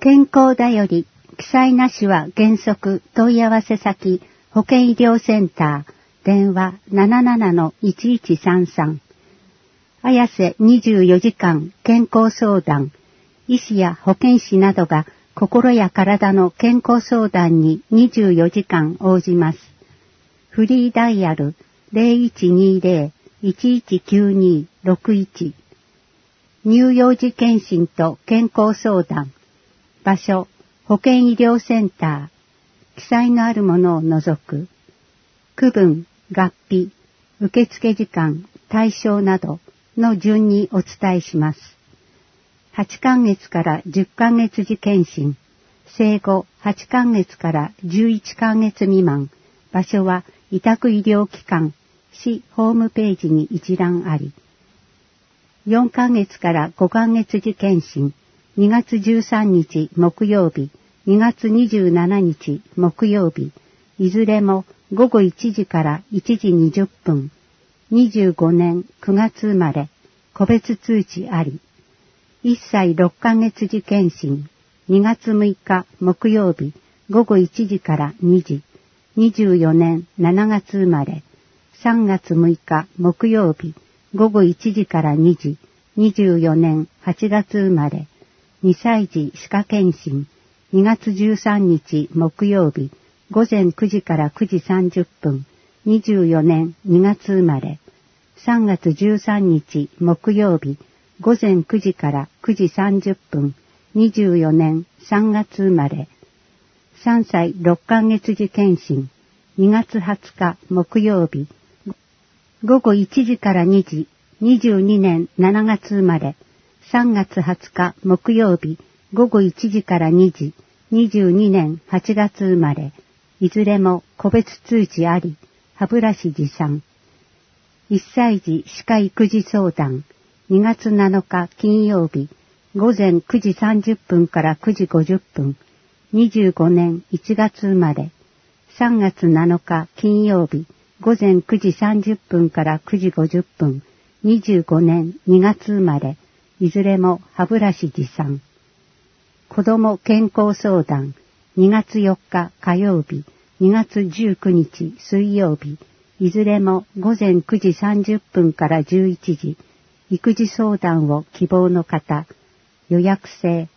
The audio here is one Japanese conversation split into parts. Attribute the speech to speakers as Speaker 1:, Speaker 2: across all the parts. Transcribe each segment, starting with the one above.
Speaker 1: 健康だより、記載なしは原則問い合わせ先、保健医療センター、電話 77-1133。綾瀬24時間健康相談、医師や保健師などが心や体の健康相談に24時間応じます。フリーダイヤル 0120-119261。乳幼児検診と健康相談。場所、保健医療センター。記載のあるものを除く。区分、合併、受付時間、対象などの順にお伝えします。8ヶ月から10ヶ月時検診。生後8ヶ月から11ヶ月未満。場所は委託医療機関、市ホームページに一覧あり。4ヶ月から5ヶ月時検診。2月13日木曜日、2月27日木曜日。いずれも午後1時から1時20分。25年9月生まれ。個別通知あり。1歳6ヶ月時検診。2月6日木曜日、午後1時から2時。24年7月生まれ。3月6日木曜日、午後1時から2時。24年8月生まれ。2歳児歯科検診。2月13日木曜日、午前9時から9時30分。24年2月生まれ。3月13日木曜日、午前9時から9時30分。24年3月生まれ。3歳6ヶ月時検診。2月20日木曜日。午後1時から2時。22年7月生まれ。3月20日木曜日。午後1時から2時。22年8月生まれ。いずれも個別通知あり。歯ブラシ持参。1歳児歯科育児相談。2月7日金曜日。午前9時30分から9時50分。25年1月生まれ。3月7日金曜日。午前9時30分から9時50分。25年2月生まれ。いずれも歯ブラシ持参。子ども健康相談。2月4日火曜日。2月19日水曜日。いずれも午前9時30分から11時。育児相談を希望の方。予約制。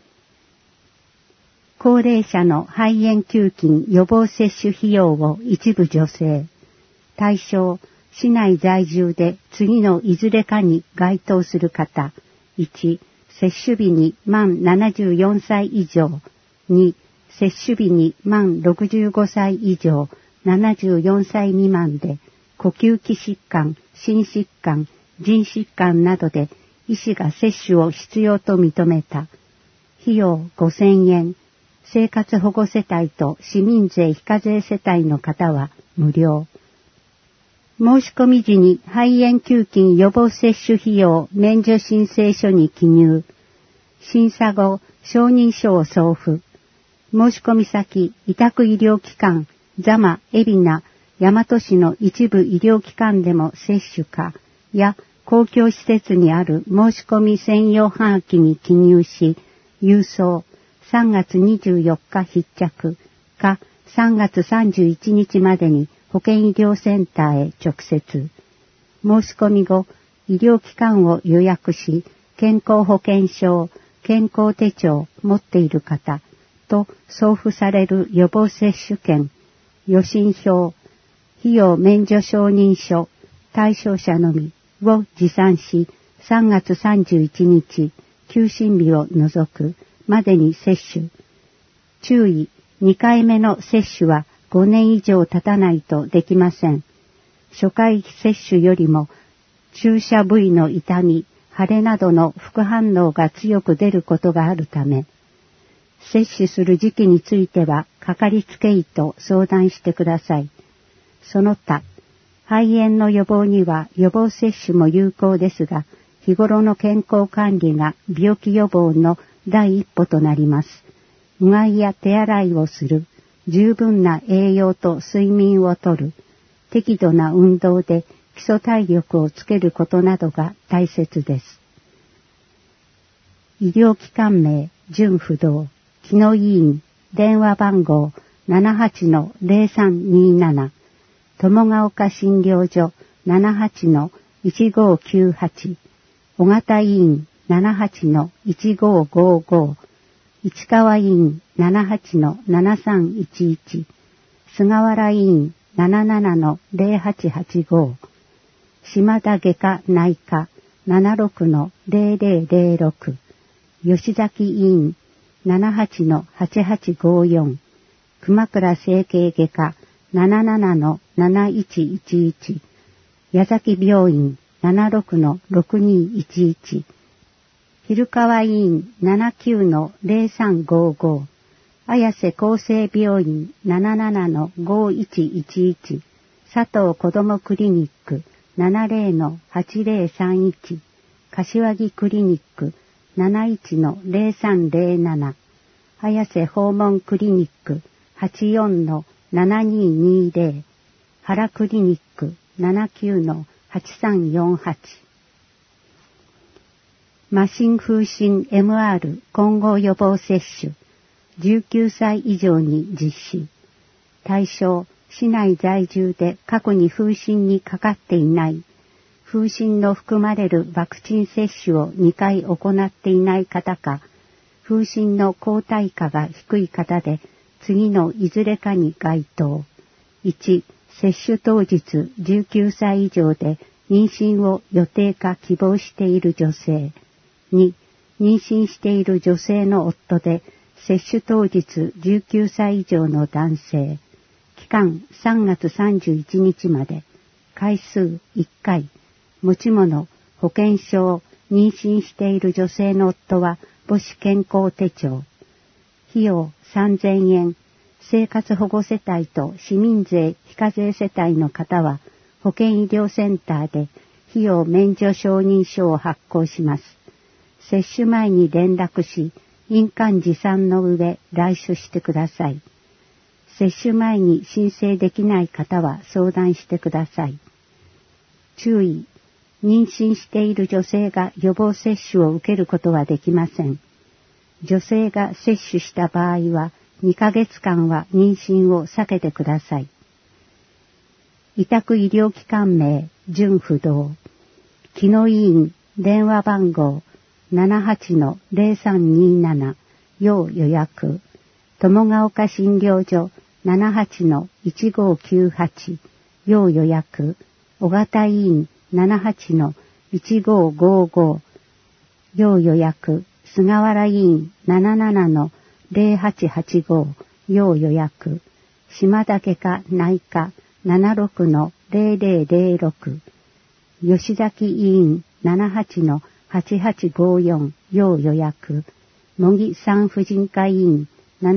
Speaker 1: 高齢者の肺炎球菌予防接種費用を一部助成。対象、市内在住で次のいずれかに該当する方。1、接種日に満74歳以上。2、接種日に満65歳以上、74歳未満で、呼吸器疾患、心疾患、腎疾患などで、医師が接種を必要と認めた。費用5000円。生活保護世帯と市民税非課税世帯の方は無料。申し込み時に肺炎球菌予防接種費用免除申請書に記入。審査後、承認書を送付。申し込み先、委託医療機関、座間、海老名、大和市の一部医療機関でも接種か、や公共施設にある申し込み専用はがきに記入し、郵送、3月24日必着、か3月31日までに保健医療センターへ直接。申し込み後、医療機関を予約し、健康保険証、健康手帳持っている方と送付される予防接種券、予診票、費用免除承認書、対象者のみを持参し、3月31日、休診日を除くまでに接種。注意、2回目の接種は5年以上経たないとできません。初回接種よりも注射部位の痛み、腫れなどの副反応が強く出ることがあるため、接種する時期についてはかかりつけ医と相談してください。その他、肺炎の予防には予防接種も有効ですが、日頃の健康管理が病気予防の第一歩となります。うがいや手洗いをする、十分な栄養と睡眠をとる、適度な運動で基礎体力をつけることなどが大切です。医療機関名、順不動。 木野医院電話番号 78-0327 友ヶ丘診療所 78-1598 小形医院 78-1555 市川医院 78-7311 菅原医院 77-0885 島田外科内科 76-0006 吉崎医院 78-8854 熊倉整形外科 77-7111 矢崎病院 76-6211 昼川医院 79-0355 綾瀬厚生病院 77-5111 佐藤子どもクリニック 70-8031 柏木クリニック 71-0307 綾瀬訪問クリニック 84-7220 原クリニック 79-8348麻疹風疹 MR 混合予防接種19歳以上に実施。対象、市内在住で過去に風疹にかかっていない、風疹の含まれるワクチン接種を2回行っていない方か、風疹の抗体価が低い方で、次のいずれかに該当。1、接種当日19歳以上で妊娠を予定か希望している女性。2、妊娠している女性の夫で、接種当日19歳以上の男性。期間3月31日まで。回数1回。持ち物、保険証、妊娠している女性の夫は母子健康手帳。費用3000円。生活保護世帯と市民税非課税世帯の方は保健医療センターで費用免除承認書を発行します。接種前に連絡し、印鑑持参の上来所してください。接種前に申請できない方は相談してください。注意、妊娠している女性が予防接種を受けることはできません。女性が接種した場合は2ヶ月間は妊娠を避けてください。委託医療機関名、準不動。木野医院電話番号78-0327要予約。友ヶ丘診療所 78-1598要予約。小形医院 78-1555要予約。菅原医院 77-0885要予約。島田外科内科 76-0006吉崎医院 78-8854要予約。茂木産婦人科医院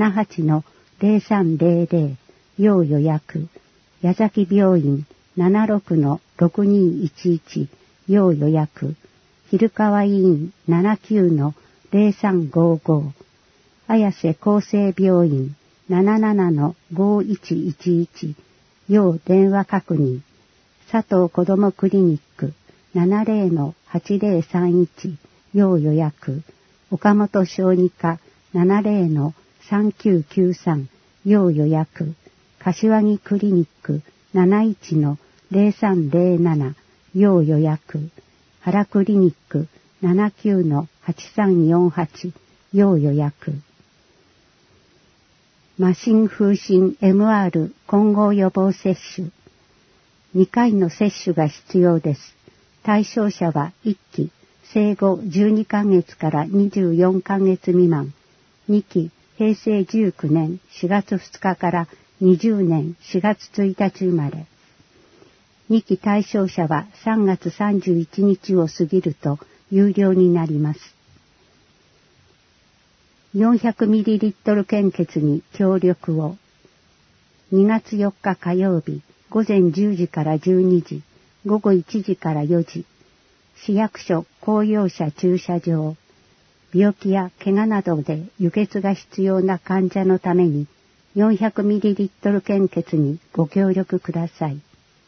Speaker 1: 78-0300要予約。矢崎病院 76-6211要予約。昼川医院 79-0355綾瀬厚生病院 77-5111要電話確認。佐藤子どもクリニック 70-8031要予約。岡本小児科 70-3993要予約。柏木クリニック 71-0307要予約。原クリニック 79-8348要予約。麻疹風疹 MR 混合予防接種。2回の接種が必要です。対象者は1期、生後12ヶ月から24ヶ月未満。2期、平成19年4月2日から20年4月1日生まれ。2期対象者は3月31日を過ぎると有料になります。400ml 献血に協力を。2月4日火曜日、午前10時から12時、午後1時から4時、市役所公用車駐車場。病気や怪我などで輸血が必要な患者のために 400ml 献血にご協力ください。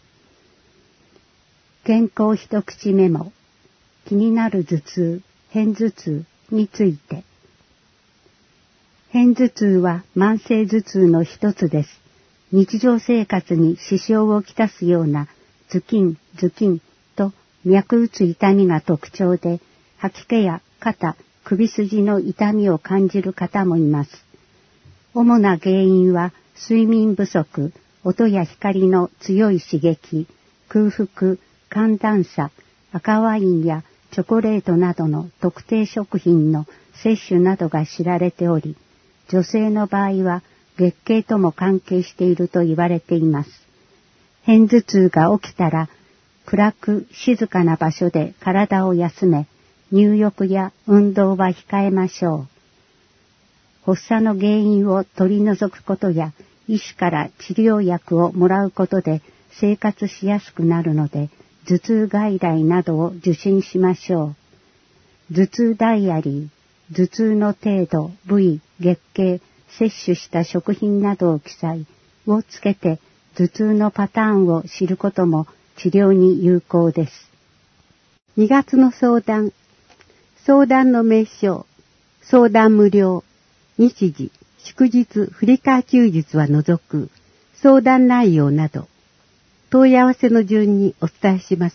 Speaker 1: 健康一口メモ。気になる頭痛、片頭痛について。 片頭痛は慢性頭痛の一つです。日常生活に支障をきたすようなズキンと脈打つ痛みが特徴で、吐き気や肩、首筋の痛みを感じる方もいます。主な原因は睡眠不足、音や光の強い刺激、空腹、寒暖差、赤ワインやチョコレートなどの特定食品の摂取などが知られており、女性の場合は月経とも関係していると言われています。片頭痛が起きたら、暗く静かな場所で体を休め、入浴や運動は控えましょう。発作の原因を取り除くことや、医師から治療薬をもらうことで生活しやすくなるので、頭痛外来などを受診しましょう。頭痛ダイアリー、頭痛の程度、部位、月経、摂取した食品などを記載をつけて、頭痛のパターンを知ることも治療に有効です。2月の相談。相談の名称、相談無料、日時、祝日、振り替休日は除く、相談内容など、問い合わせの順にお伝えします。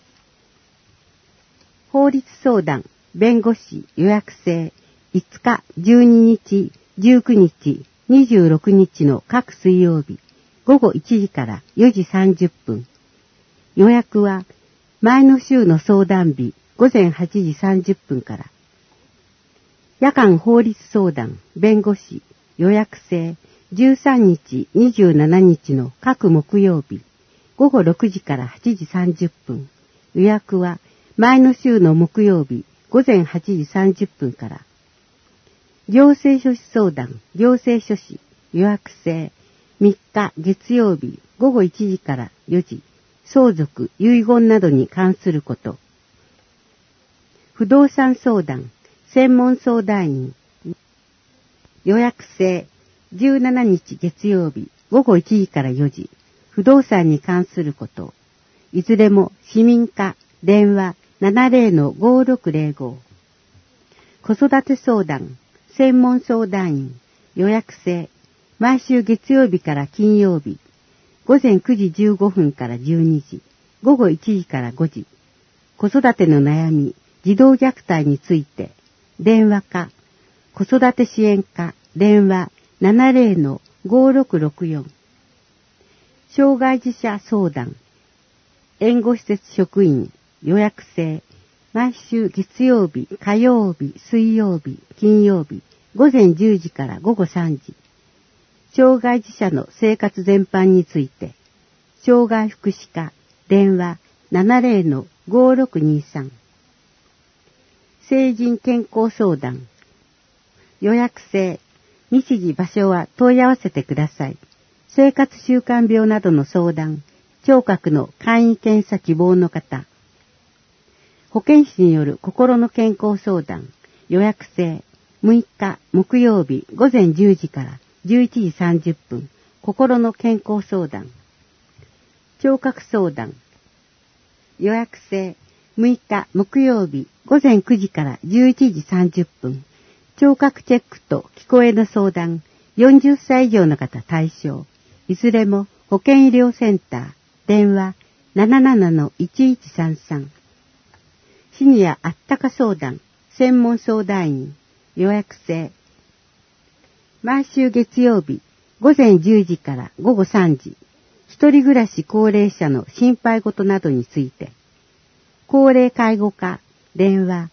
Speaker 1: 法律相談、弁護士予約制、5日、12日、19日、26日の各水曜日、午後1時から4時30分。予約は、前の週の相談日、午前8時30分から。夜間法律相談、弁護士、予約制、13日、27日の各木曜日、午後6時から8時30分。予約は、前の週の木曜日、午前8時30分から。行政書士相談、行政書士、予約制、3日月曜日、午後1時から4時、相続、遺言などに関すること。不動産相談、専門相談員、予約制、17日月曜日、午後1時から4時、不動産に関すること。いずれも市民課、電話 70-5605。子育て相談、専門相談員、予約制、毎週月曜日から金曜日、午前9時15分から12時、午後1時から5時、子育ての悩み、児童虐待について、電話か、子育て支援課、電話 70-5664。障害児者相談、援護施設職員、予約制、毎週月曜日、火曜日、水曜日、金曜日、午前10時から午後3時。障害児者の生活全般について、障害福祉課、電話 70-5623。成人健康相談、予約制、日時場所は問い合わせてください。生活習慣病などの相談、聴覚の簡易検査希望の方、保健師による心の健康相談、予約制、6日木曜日午前10時から11時30分、心の健康相談。聴覚相談。予約制、6日木曜日午前9時から11時30分、聴覚チェックと聞こえの相談、40歳以上の方対象。いずれも保健医療センター、電話 77-1133。シニアあったか相談、専門相談員、予約制。毎週月曜日、午前10時から午後3時、一人暮らし高齢者の心配事などについて、高齢介護課、電話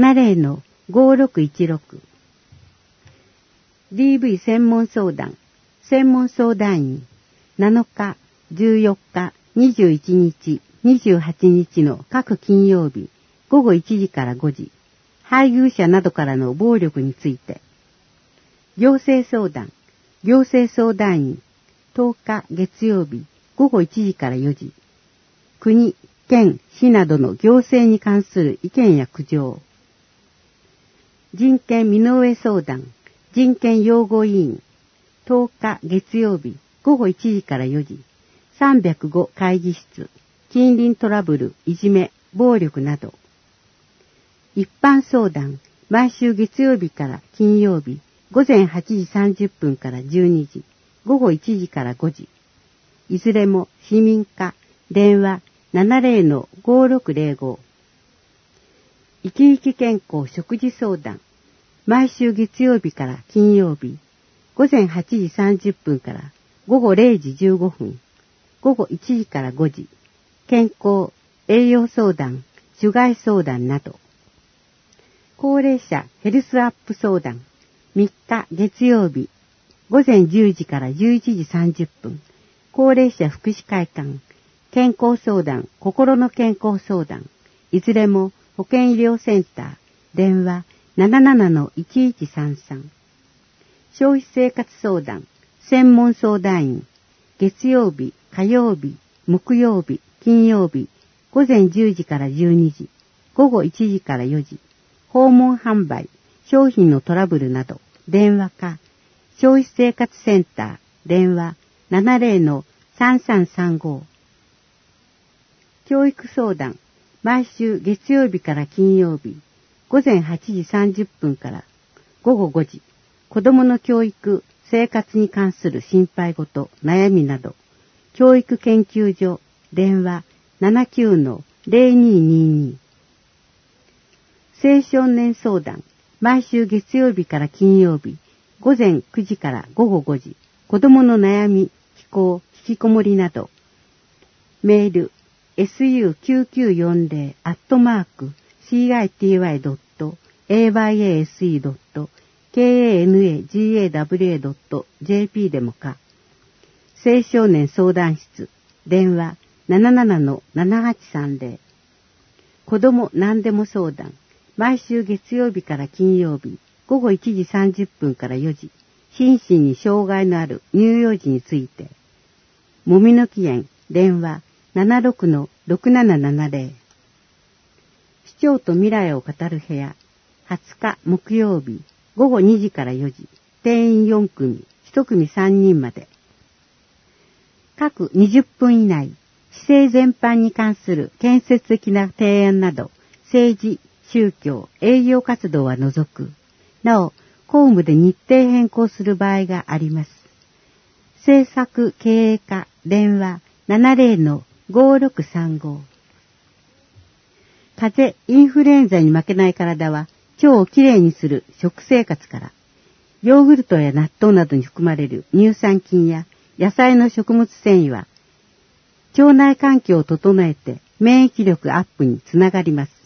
Speaker 1: 70-5616。DV 専門相談、専門相談員、7日、14日、21日、28日の各金曜日、午後1時から5時、配偶者などからの暴力について、行政相談、行政相談員、10日月曜日、午後1時から4時、国、県、市などの行政に関する意見や苦情、人権身の上相談、人権擁護委員、10日月曜日、午後1時から4時、305会議室、近隣トラブル、いじめ、暴力など、一般相談、毎週月曜日から金曜日、 午前8時30分から12時、午後1時から5時。いずれも市民課、電話 70-5605。生き生き健康食事相談。毎週月曜日から金曜日、午前8時30分から午後0時15分、午後1時から5時。健康、栄養相談、種害相談など。高齢者ヘルスアップ相談。3日月曜日、午前10時から11時30分。高齢者福祉会館、健康相談、心の健康相談。いずれも保健医療センター、電話 77-1133。消費生活相談、専門相談員。月曜日、火曜日、木曜日、金曜日、午前10時から12時、午後1時から4時。訪問販売、商品のトラブルなど、電話か、消費生活センター、電話 70-3335。教育相談、毎週月曜日から金曜日、午前8時30分から午後5時、子供の教育、生活に関する心配事、悩みなど、教育研究所、電話 79-0222。青少年相談、毎週月曜日から金曜日、午前9時から午後5時、子供の悩み、非行、引きこもりなど、メール、su9948-city.ayase.kanaga.jp でもか、青少年相談室、電話 77-7830。子供何でも相談、毎週月曜日から金曜日、午後1時30分から4時、心身に障害のある乳幼児について。もみの木園、電話 76-6770。市長と未来を語る部屋、20日木曜日、午後2時から4時、定員4組、1組3人まで。各20分以内、市政全般に関する建設的な提案など、政治、宗教、営業活動は除く。なお、公務で日程変更する場合があります。政策経営課、電話 70-5635。風邪、インフルエンザに負けない体は、腸をきれいにする食生活から、ヨーグルトや納豆などに含まれる乳酸菌や野菜の食物繊維は、腸内環境を整えて免疫力アップにつながります。